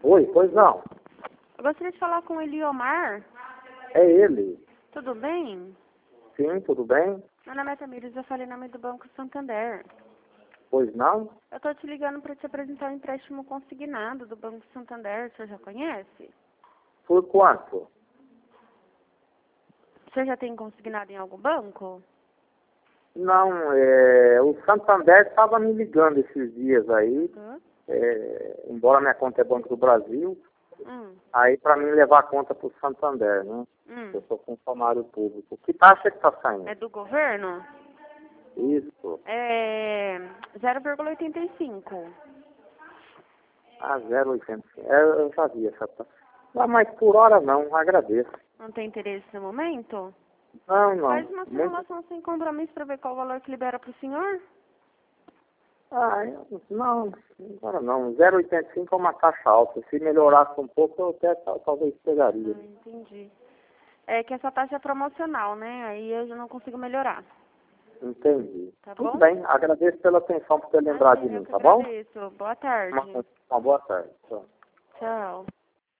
Oi, pois não. Eu gostaria de falar com o Eliomar. É ele. Tudo bem? Sim, tudo bem? Meu nome é Tamires, eu falei em nome do Banco Santander. Pois não? Eu tô te ligando para te apresentar um empréstimo consignado do Banco Santander. O senhor já conhece? Por quanto? O senhor já tem consignado em algum banco? Não, o Santander estava me ligando esses dias aí, Hã? embora minha conta é Banco do Brasil, Hum. aí para mim levar a conta para o Santander, né? Eu sou funcionário público. Que taxa que está saindo? É do governo? Isso. É 0,85. Ah, 0,85. Eu já vi essa taxa. Ah, mas por hora não, agradeço. Não tem interesse no momento? Não, não. Faz uma simulação sem compromisso para ver qual o valor que libera para o senhor. Não, agora não. 0,85 é uma taxa alta. Se melhorasse um pouco, eu até talvez pegaria. Entendi. É que essa taxa é promocional, né? Aí eu já não consigo melhorar. Entendi. Tá Tudo bom? bem. Agradeço pela atenção por ter lembrado de Imagina, eu mim, que tá bom? agradeço. Boa tarde. Uma boa tarde. Tchau. Tchau.